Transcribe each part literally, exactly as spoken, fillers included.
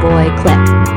Boy Click.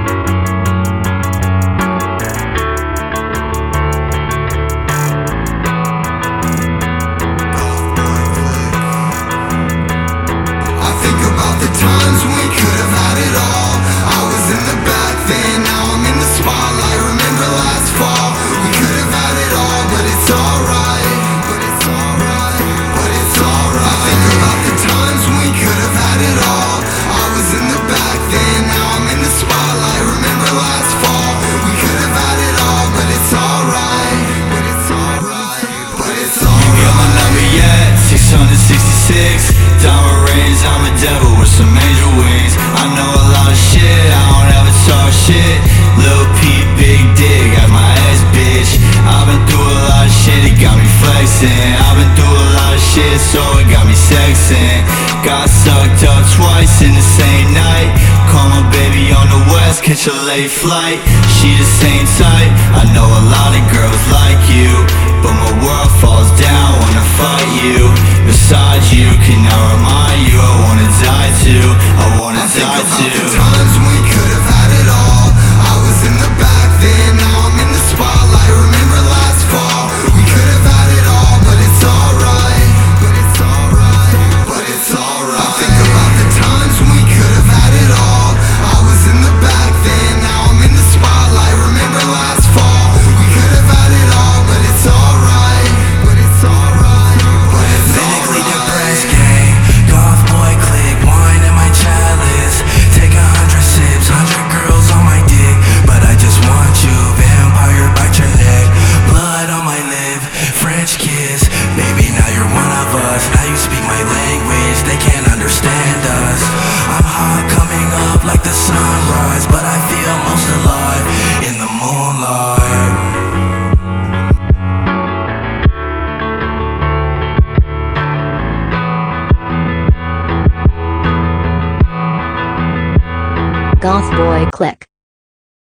sixty-six, diamond rings, I'm a devil with some angel wings. I know a lot of shit, I don't ever talk shit. Lil Peep, big dig, got my ass bitch. I've been through a lot of shit, it got me flexing. I've been through a lot of shit, so it got me sexing. Got sucked up twice in the same night. Call my baby on the west, catch a late flight. She the same type, I know a lot of girls like you, but my world falls down when I fight you. Besides you, can I remind you I wanna die too, I wanna I die think too. About the times when we could have had it all. I was in the back then, now I'm in the spotlight. Remember last fall, we could have had it all, but it's alright. But it's alright, but it's alright. I think about the times when we could have had it all. I was in the back then, now I'm in the spotlight. Remember last fall, we could have had it all, but it's alright. But it's alright, but it's Medically depressed gang, goth boy click, wine in my chalice. Take a hundred sips, hundred girls on my dick, but I just want you, vampire bite your neck, blood on my lip, French kiss. Baby, now you're one of us. Now you speak my language, they can't understand us. I'm hot coming up like the sunrise, but I feel most alive in the moonlight. Goth Boy Click.